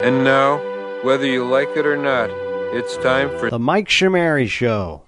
And now, whether you like it or not, it's time for The Mike Shamari Show.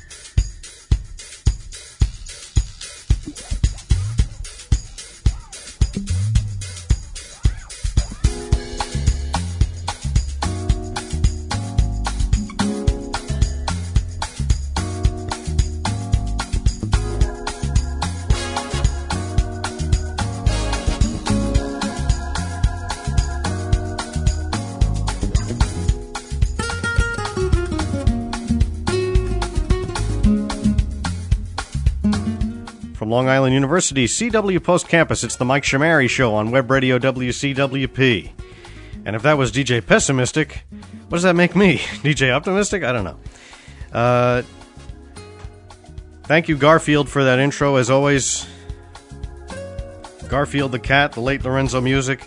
Long Island University, CW Post Campus. It's the Mike Shamari Show on Web Radio WCWP. And if that was DJ Pessimistic, what does that make me? DJ Optimistic? I don't know. Thank you, Garfield, for that intro, as always. Garfield the Cat, the late Lorenzo Music,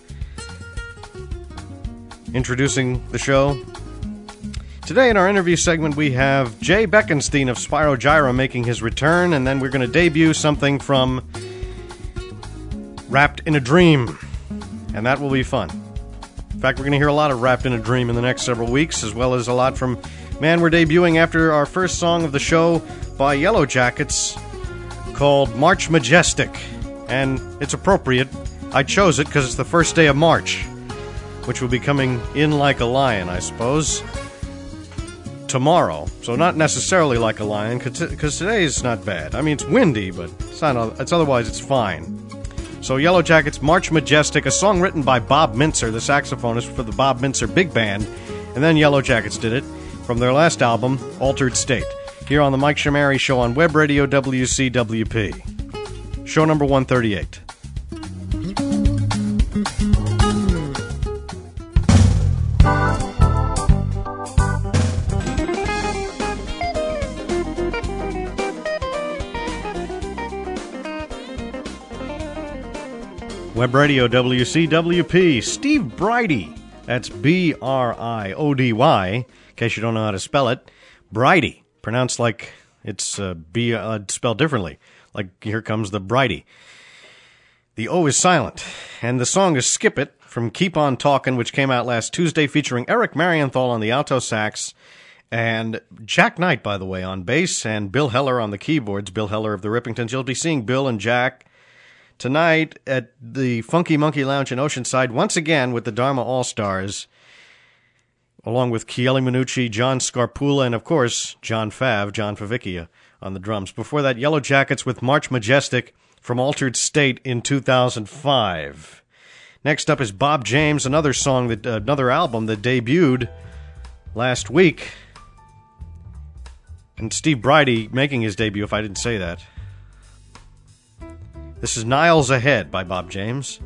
introducing the show. Today in our interview segment, we have Jay Beckenstein of Spyro Gyra making his return, and then we're going to debut something from Wrapped in a Dream, and that will be fun. In fact, we're going to hear a lot of Wrapped in a Dream in the next several weeks, as well as a lot from, man, we're debuting after our first song of the show by Yellow Jackets called March Majestic, and it's appropriate. I chose it because it's the first day of March, which will be coming in like a lion, I suppose, tomorrow. So not necessarily like a lion, because today is not bad. I mean, it's windy, but it's otherwise it's fine. So Yellow Jackets, March Majestic, a song written by Bob Mintzer, the saxophonist for the Bob Mintzer Big Band, and then Yellow Jackets did it from their last album, Altered State, here on the Mike Shamari Show on Web Radio WCWP. Show number 138. Web Radio WCWP, Steve Bridie. That's B-R-I-O-D-Y, in case you don't know how to spell it. Bridie, pronounced like it's spelled differently, like here comes the Bridie. The O is silent, and the song is Skip It from Keep On Talkin', which came out last Tuesday, featuring Eric Marienthal on the alto sax, and Jack Knight, by the way, on bass, and Bill Heller on the keyboards, Bill Heller of the Rippingtons. You'll be seeing Bill and Jack tonight at the Funky Monkey Lounge in Oceanside, once again with the Dharma All-Stars, along with Chieli Minucci, John Scarpula, and of course, John Favicchia on the drums. Before that, Yellow Jackets with March Majestic from Altered State in 2005. Next up is Bob James, another album that debuted last week. And Steve Bridie making his debut, if I didn't say that. This is Niles Ahead by Bob James.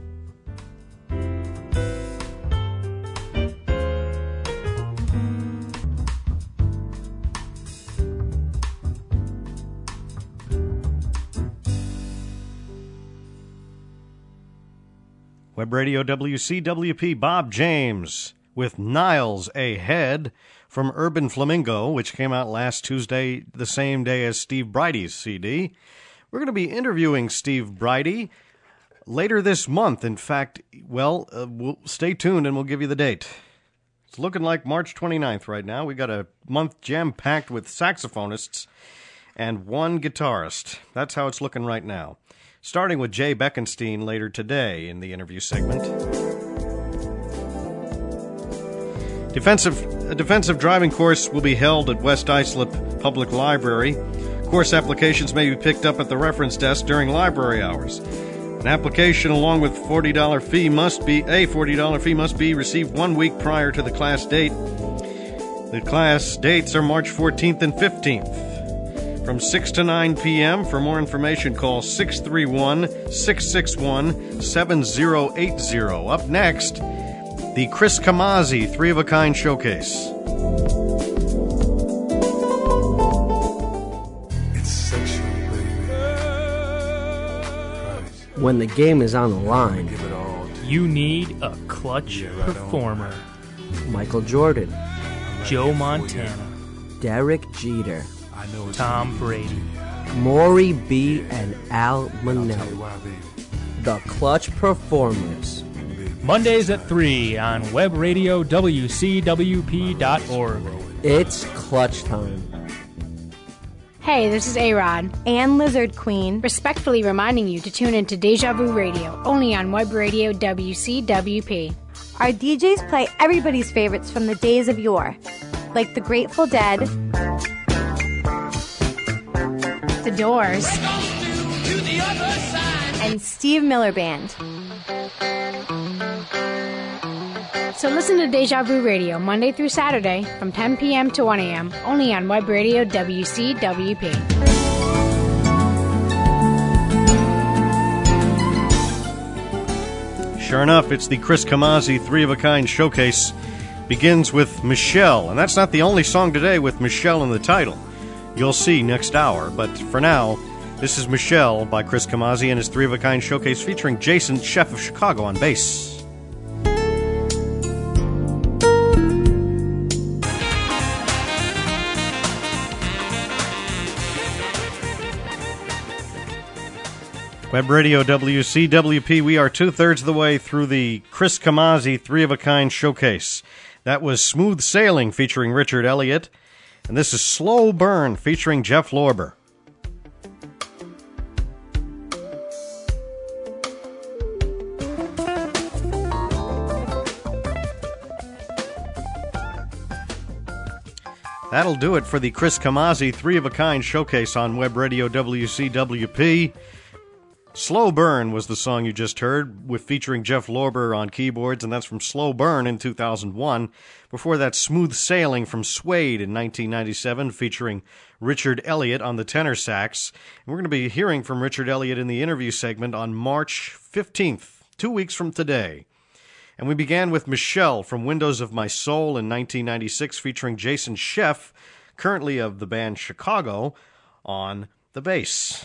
Web Radio WCWP, Bob James with Niles Ahead from Urban Flamingo, which came out last Tuesday, the same day as Steve Bridie's CD. We're going to be interviewing Steve Bridie later this month. In fact, we'll stay tuned and we'll give you the date. It's looking like March 29th right now. We got a month jam-packed with saxophonists and one guitarist. That's how it's looking right now. Starting with Jay Beckenstein later today in the interview segment. A defensive driving course will be held at West Islip Public Library. Course applications may be picked up at the reference desk during library hours. An application along with $40 fee must be received 1 week prior to the class date. The class dates are March 14th and 15th. From 6 to 9 p.m. For more information, call 631-661-7080. Up next, the Chris Camazzi 3-of-a-Kind Showcase. When the game is on the line, you need a clutch performer. Michael Jordan, Joe Montana, Derek Jeter, Tom Brady, Maury B. and Al Manelli. The Clutch Performers. Mondays at 3 on webradiowcwp.org. It's clutch time. Hey, this is A-Rod and Lizard Queen, respectfully reminding you to tune into Deja Vu Radio, only on Web Radio WCWP. Our DJs play everybody's favorites from the days of yore, like the Grateful Dead, The Doors, and Steve Miller Band. So listen to Deja Vu Radio Monday through Saturday from 10 p.m. to 1 a.m. only on Web Radio WCWP. Sure enough, it's the Chris Camazzi 3-of-a-Kind Showcase. Begins with Michelle, and that's not the only song today with Michelle in the title. You'll see next hour, but for now, this is Michelle by Chris Camazzi and his 3-of-a-Kind Showcase featuring Jason, Chef of Chicago, on bass. Web Radio WCWP, we are 2/3 of the way through the Chris Camazzi 3-of-a-Kind Showcase. That was Smooth Sailing featuring Richard Elliott, and this is Slow Burn featuring Jeff Lorber. That'll do it for the Chris Camazzi 3-of-a-Kind Showcase on Web Radio WCWP. Slow Burn was the song you just heard, with featuring Jeff Lorber on keyboards, and that's from Slow Burn in 2001. Before that, Smooth Sailing from Suede in 1997, featuring Richard Elliott on the tenor sax. And we're going to be hearing from Richard Elliott in the interview segment on March 15th, 2 weeks from today. And we began with Michelle from Windows of My Soul in 1996, featuring Jason Chef, currently of the band Chicago, on the bass.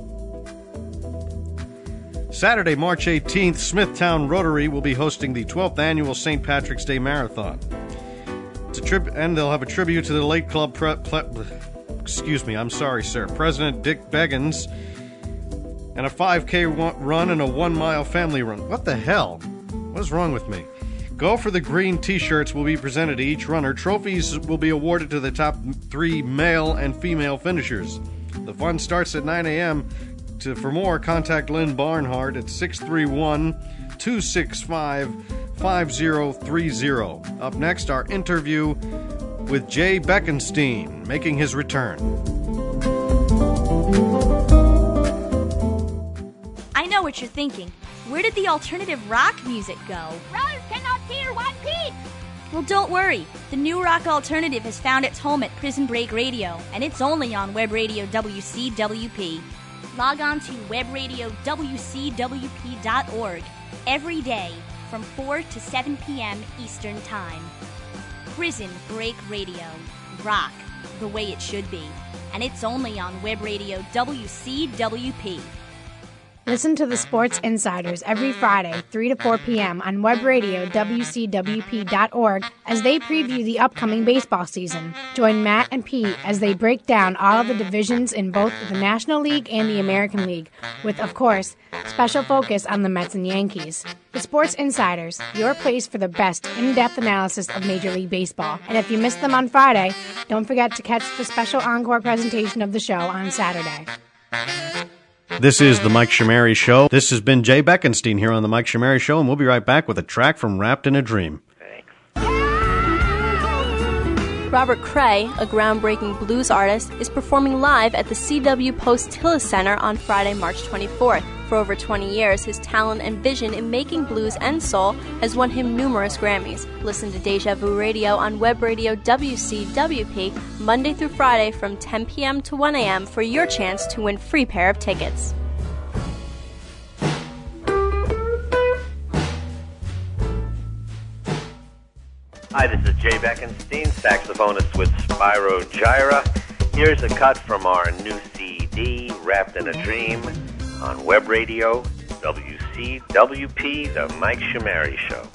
Saturday, March 18th, Smithtown Rotary will be hosting the 12th annual St. Patrick's Day Marathon. It's and they'll have a tribute to the late club President Dick Beggins, and a 5K run and a 1-mile family run. What the hell? What's wrong with me? Go for the Green T-shirts will be presented to each runner. Trophies will be awarded to the top 3 male and female finishers. The fun starts at 9 a.m., For more, contact Lynn Barnhart at 631-265-5030. Up next, our interview with Jay Beckenstein, making his return. I know what you're thinking. Where did the alternative rock music go? Brothers cannot hear one peep! Well, don't worry. The new rock alternative has found its home at Prison Break Radio, and it's only on Web Radio WCWP. Log on to webradiowcwp.org every day from 4 to 7 p.m. Eastern Time. Prison Break Radio. Rock the way it should be. And it's only on Web Radio WCWP. Listen to the Sports Insiders every Friday, 3 to 4 p.m. on Web Radio WCWP.org as they preview the upcoming baseball season. Join Matt and Pete as they break down all of the divisions in both the National League and the American League, with, of course, special focus on the Mets and Yankees. The Sports Insiders, your place for the best in-depth analysis of Major League Baseball. And if you missed them on Friday, don't forget to catch the special encore presentation of the show on Saturday. This is the Mike Shamari Show. This has been Jay Beckenstein here on the Mike Shamari Show, and we'll be right back with a track from Wrapped in a Dream. Robert Cray, a groundbreaking blues artist, is performing live at the CW Post Tillis Center on Friday, March 24th. For over 20 years, his talent and vision in making blues and soul has won him numerous Grammys. Listen to Deja Vu Radio on Web Radio WCWP Monday through Friday from 10 p.m. to 1 a.m. for your chance to win free pair of tickets. Hi, this is Jay Beckenstein, saxophonist with Spyro Gyra. Here's a cut from our new CD, Wrapped in a Dream, on Web Radio, WCWP, The Mike Shamari Show.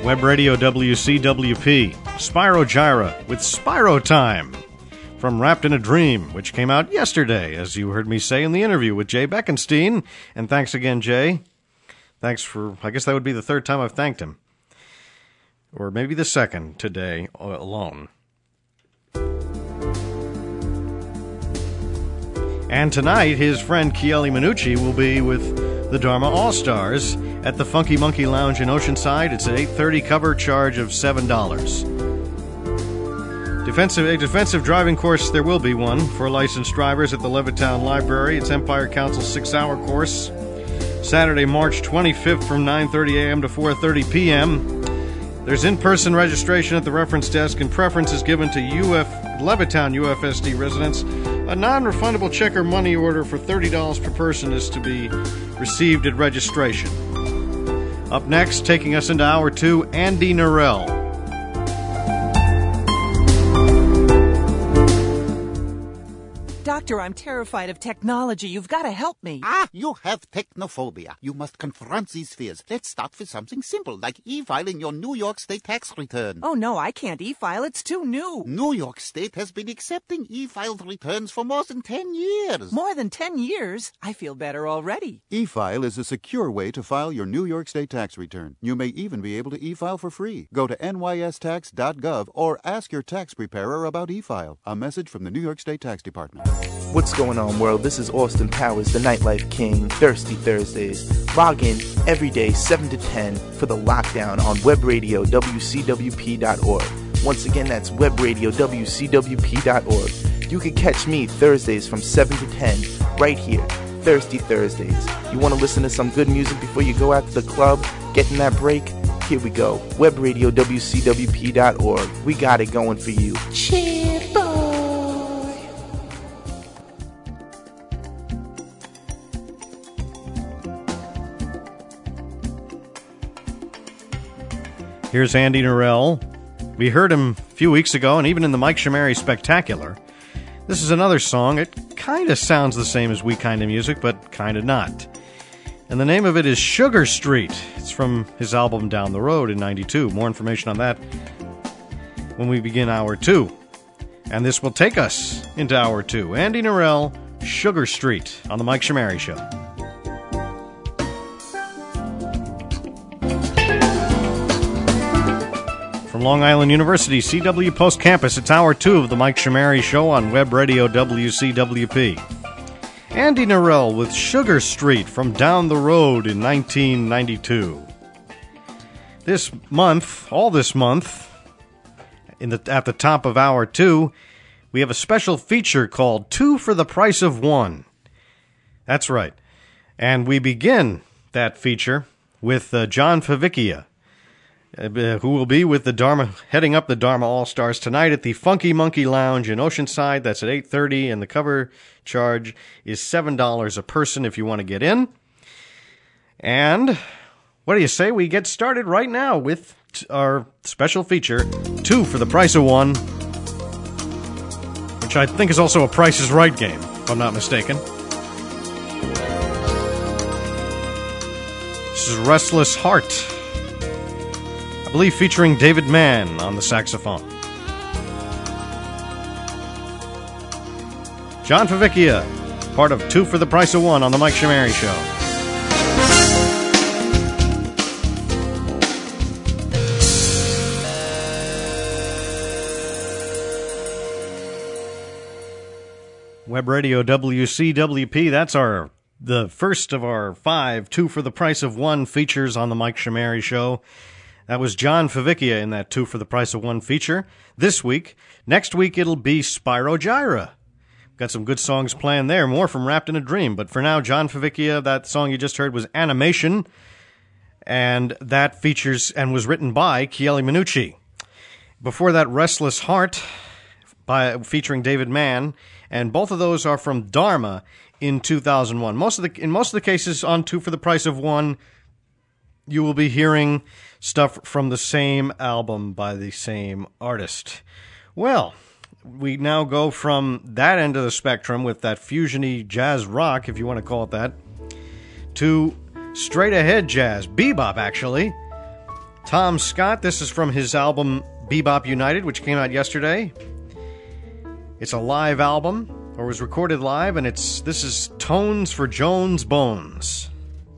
Web Radio WCWP, Spyro Gyra with Spyro Time from Wrapped in a Dream, which came out yesterday, as you heard me say in the interview with Jay Beckenstein. And thanks again, Jay. Thanks for, I guess that would be the third time I've thanked him. Or maybe the second today alone. And tonight, his friend Chieli Minucci will be with the Dharma All-Stars at the Funky Monkey Lounge in Oceanside. It's an 8:30 cover charge of $7. A defensive driving course, there will be one for licensed drivers at the Levittown Library. It's Empire Council's 6-hour course. Saturday, March 25th from 9:30 a.m. to 4:30 p.m. There's in-person registration at the reference desk, and preference is given to Levittown UFSD residents. A non-refundable check or money order for $30 per person is to be received at registration. Up next, taking us into Hour 2, Andy Narell. Doctor, I'm terrified of technology. You've got to help me. You have technophobia. You must confront these fears. Let's start with something simple, like e-filing your New York State tax return. Oh, no, I can't e-file. It's too new. New York State has been accepting e-filed returns for more than 10 years. More than 10 years? I feel better already. E-file is a secure way to file your New York State tax return. You may even be able to e-file for free. Go to nystax.gov or ask your tax preparer about e-file. A message from the New York State Tax Department. What's going on, world? This is Austin Powers, the Nightlife King, Thirsty Thursdays. Log in every day, 7 to 10, for the lockdown on webradio WCWP.org. Once again, that's webradio WCWP.org. You can catch me Thursdays from 7 to 10, right here, Thirsty Thursdays. You want to listen to some good music before you go out to the club, getting that break? Here we go, webradio WCWP.org. We got it going for you. Cheer, boy! Here's Andy Narell. We heard him a few weeks ago, and even in the Mike Shamari Spectacular. This is another song. It kind of sounds the same as We Kinda Music, but kind of not. And the name of it is Sugar Street. It's from his album Down the Road in '92. More information on that when we begin Hour 2. And this will take us into Hour 2. Andy Narell, Sugar Street, on the Mike Shamari Show. From Long Island University, CW Post Campus, it's Hour 2 of the Mike Shamari Show on Web Radio WCWP. Andy Narell with Sugar Street from Down the Road in 1992. This month, at the top of Hour 2, we have a special feature called 2 for the Price of 1. That's right. And we begin that feature with John Favicchia, who will be with the Dharma, heading up the Dharma All-Stars tonight at the Funky Monkey Lounge in Oceanside. That's at 8:30, and the cover charge is $7 a person if you want to get in. And what do you say we get started right now with our special feature, 2 for the Price of 1, which I think is also a Price is Right game, if I'm not mistaken. This is Restless Heart, I believe featuring David Mann on the saxophone. John Favicchia, part of 2 for the Price of 1 on the Mike Shamari Show. Web Radio WCWP, that's the first of our 5 2 for the Price of 1 features on the Mike Shamari Show. That was John Favicchia in that 2 for the Price of 1 feature this week. Next week, it'll be Spyro Gyra. Got some good songs planned there, more from Wrapped in a Dream. But for now, John Favicchia, that song you just heard was Animation, and that features and was written by Chieli Minucci. Before that, Restless Heart, featuring David Mann, and both of those are from Dharma in 2001. In most of the cases on 2 for the Price of 1, you will be hearing stuff from the same album by the same artist. Well, we now go from that end of the spectrum with that fusiony jazz rock, if you want to call it that, to straight ahead jazz, bebop actually, Tom Scott. This is from his album Bebop United, which came out yesterday. It's a live album, or was recorded live, and this is Tones for Jones Bones.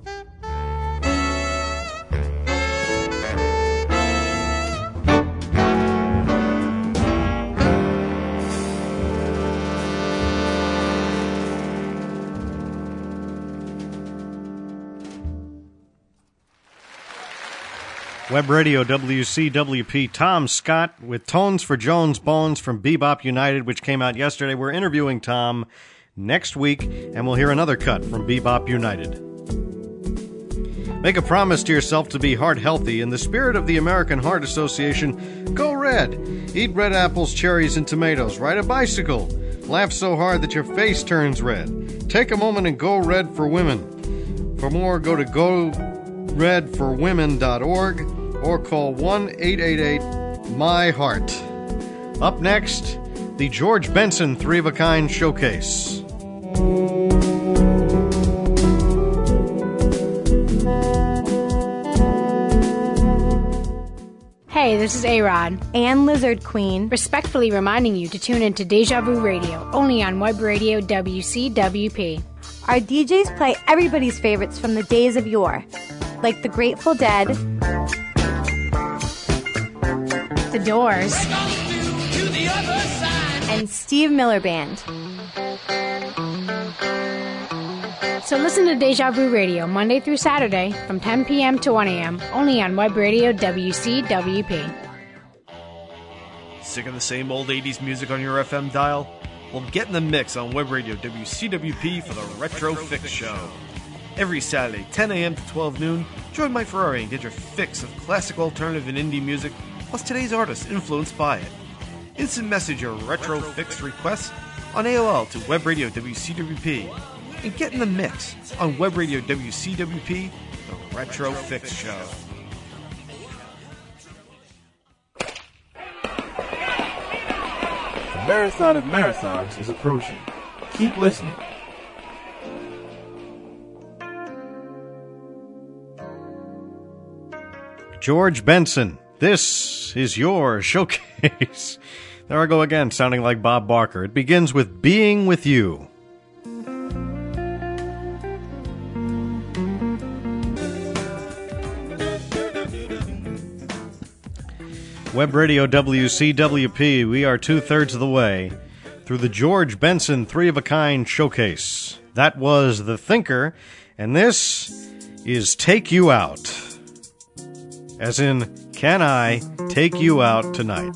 Web Radio WCWP, Tom Scott with Tones for Jones Bones from Bebop United, which came out yesterday. We're interviewing Tom next week, and we'll hear another cut from Bebop United. Make a promise to yourself to be heart healthy. In the spirit of the American Heart Association, go red. Eat red apples, cherries, and tomatoes. Ride a bicycle. Laugh so hard that your face turns red. Take a moment and go red for women. For more, go to goredforwomen.org. or call 1-888-MY-HEART. Up next, the George Benson 3-of-a-Kind Showcase. Hey, this is A-Rod and Lizard Queen, respectfully reminding you to tune into Deja Vu Radio, only on Web Radio WCWP. Our DJs play everybody's favorites from the days of yore, like the Grateful Dead, The Doors, and Steve Miller Band. So listen to Deja Vu Radio Monday through Saturday from 10 p.m. to 1 a.m. only on Web Radio WCWP. Sick of the same old 80s music on your FM dial? Well, get in the mix on Web Radio WCWP for the Retro Fix Show. Every Saturday, 10 a.m. to 12 noon, join Mike Ferrari and get your fix of classic, alternative, and indie music, plus today's artists influenced by it. Instant message your retro fix requests on AOL to Web Radio WCWP and get in the mix on Web Radio WCWP, the Retro Fix Show. The Marathon of Marathons is approaching. Keep listening. George Benson, this is your showcase. There I go again, sounding like Bob Barker. It begins with Being With You. Web Radio WCWP, we are 2/3 of the way through the George Benson 3-of-a-Kind Showcase. That was The Thinker, and this is Take You Out. As in, can I take you out tonight?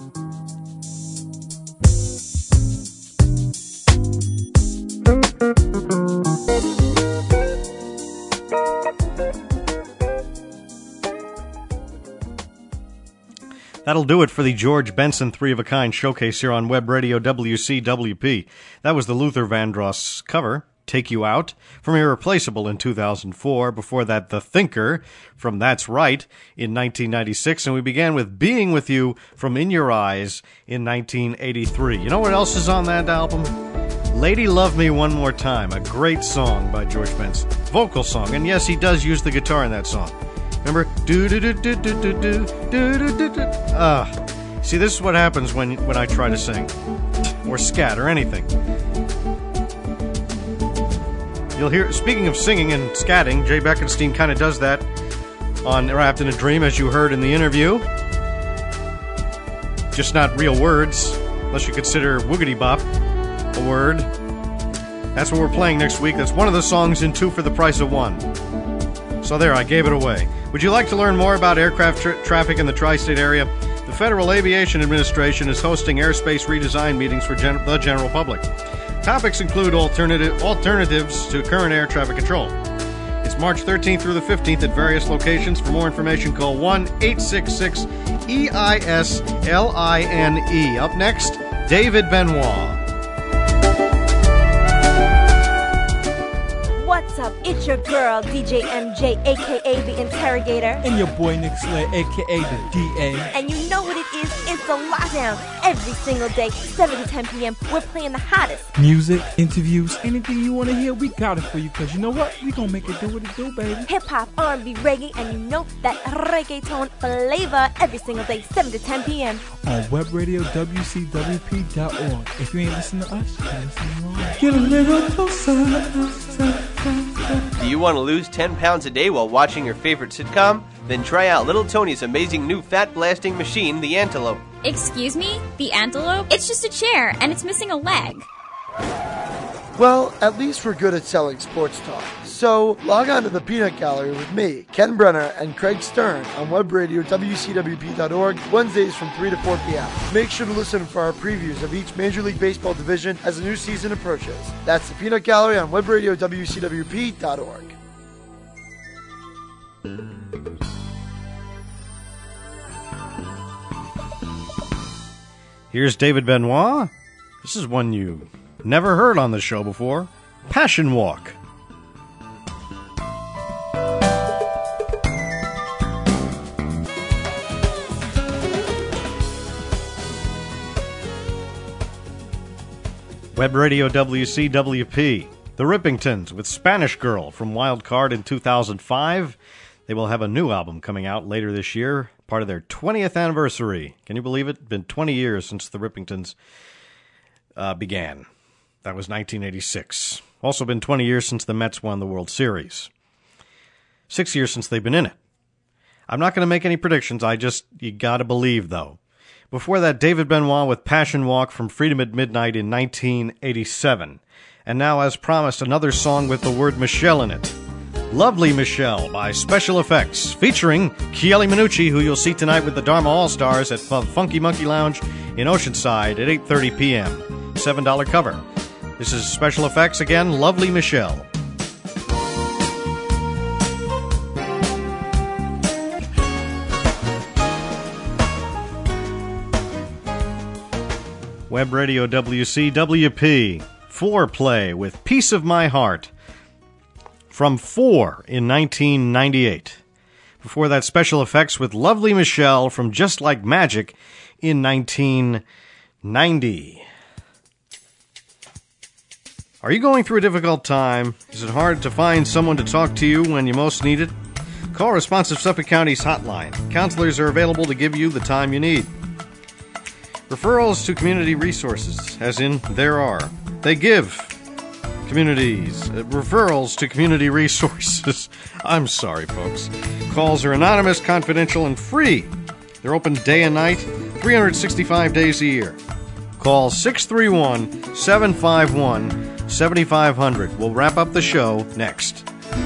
That'll do it for the George Benson 3-of-a-Kind Showcase here on Web Radio WCWP. That was the Luther Vandross cover, Take You Out, from Irreplaceable in 2004. Before that, The Thinker from That's Right in 1996. And we began with Being With You from In Your Eyes in 1983. You know what else is on that album? Lady Love Me One More Time, a great song by George Benson. Vocal song, and yes, he does use the guitar in that song. Remember? See, this is what happens when I try to sing. Or scat, or anything. You'll hear, speaking of singing and scatting, Jay Beckenstein kind of does that on Wrapped in a Dream, as you heard in the interview. Just not real words, unless you consider Woogity Bop a word. That's what we're playing next week. That's one of the songs in Two for the Price of One. So there, I gave it away. Would you like to learn more about aircraft traffic in the tri-state area? The Federal Aviation Administration is hosting airspace redesign meetings for the general public. Topics include alternatives to current air traffic control. It's March 13th through the 15th at various locations. For more information, call 1-866-EISLINE. Up next, David Benoit. What's What's up? It's your girl, DJ MJ, aka The Interrogator. And your boy Nick Slay, aka The DA. And you know what it is? It's the Lockdown. Every single day, 7 to 10 p.m., we're playing the hottest music, interviews, anything you want to hear, we got it for you. Because you know what? We gonna make it do what it do, baby. hip-hop, R&B, reggae, and you know that reggaeton flavor every single day, 7 to 10 p.m. on webradiowcwp.org. If you ain't listening to us, you can't listen wrong. Get a little closer. Do you want to lose 10 pounds a day while watching your favorite sitcom? Then try out Little Tony's amazing new fat-blasting machine, the Antelope. Excuse me? The Antelope? It's just a chair, and it's missing a leg. Well, at least we're good at selling sports talk. So, log on to the Peanut Gallery with me, Ken Brenner, and Craig Stern on webradiowcwp.org, Wednesdays from 3 to 4 p.m. Make sure to listen for our previews of each Major League Baseball division as the new season approaches. That's the Peanut Gallery on webradiowcwp.org. Here's David Benoit. This is one you never heard on the show before. Passion Walk. Web Radio WCWP. The Rippingtons with Spanish Girl from Wild Card in 2005. They will have a new album coming out later this year, part of their 20th anniversary. Can you believe it? It's been 20 years since the Rippingtons began. That was 1986. Also been 20 years since the Mets won the World Series. 6 years since they've been in it. I'm not going to make any predictions. You got to believe, though. Before that, David Benoit with Passion Walk from Freedom at Midnight in 1987. And now, as promised, another song with the word Michelle in it. Lovely Michelle by Special Effects, featuring Chieli Minucci, who you'll see tonight with the Dharma All-Stars at Funky Monkey Lounge in Oceanside at 8:30 p.m. $7 cover. This is Special Effects again, Lovely Michelle. Web Radio WCWP, Foreplay with Piece of My Heart from 4 in 1998. Before that, Special Effects with Lovely Michelle from Just Like Magic in 1990. Are you going through a difficult time? Is it hard to find someone to talk to you when you most need it? Call Responsive Suffolk County's hotline. Counselors are available to give you the time you need. Referrals to community resources, as in there are. They give communities referrals to community resources. I'm sorry, folks. Calls are anonymous, confidential, and free. They're open day and night, 365 days a year. Call 631-751-7500. We'll wrap up the show next.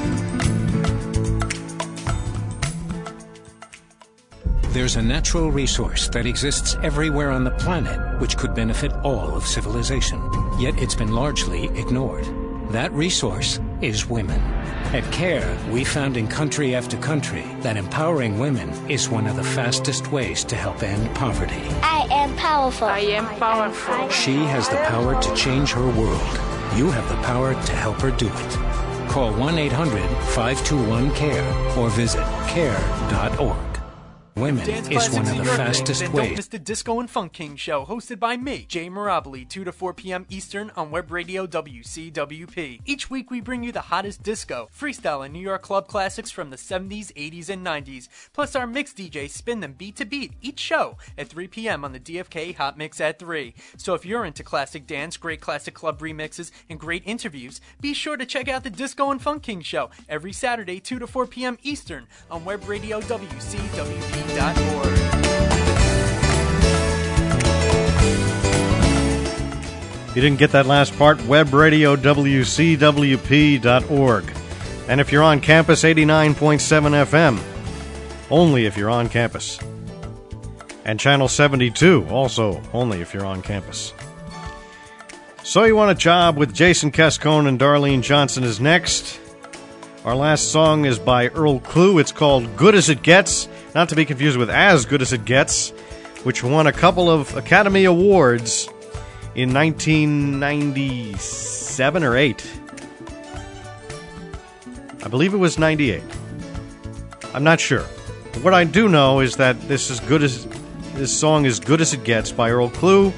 There's a natural resource that exists everywhere on the planet which could benefit all of civilization, yet it's been largely ignored. That resource is women. At CARE, we found in country after country that empowering women is one of the fastest ways to help end poverty. I am powerful. I am powerful. She has the power to change her world. You have the power to help her do it. Call 1-800-521-CARE or visit care.org. Women Dance is one classics of the in your fastest opinion, and ways. Don't miss the Disco and Funk King show, hosted by me, Jay Miraboli, 2 to 4 p.m. Eastern on Web Radio WCWP. Each week we bring you the hottest disco, freestyle, and New York club classics from the 70s, 80s, and 90s. Plus our mix DJs spin them beat to beat each show at 3 p.m. on the DFK Hot Mix at 3. So if you're into classic dance, great classic club remixes, and great interviews, be sure to check out the Disco and Funk King show every Saturday, 2 to 4 p.m. Eastern on Web Radio WCWP. If you didn't get that last part, webradiowcwp.org. And if you're on campus, 89.7 FM. Only if you're on campus. And channel 72, also only if you're on campus. So You Want a Job with Jason Cascone and Darlene Johnson is next. Our last song is by Earl Klugh. It's called Good As It Gets. Not to be confused with As Good As It Gets, which won a couple of Academy Awards in 1997 or 8. I believe it was 98. I'm not sure. But what I do know is that this song is good as it gets by Earl Klugh.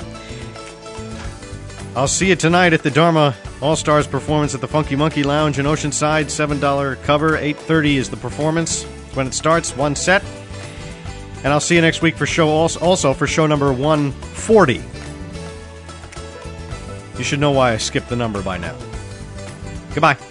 I'll see you tonight at the Dharma All-Stars performance at the Funky Monkey Lounge in Oceanside. $7 cover. 8:30 is the performance when it starts. One set. And I'll see you next week for show for show number 140. You should know why I skipped the number by now. Goodbye.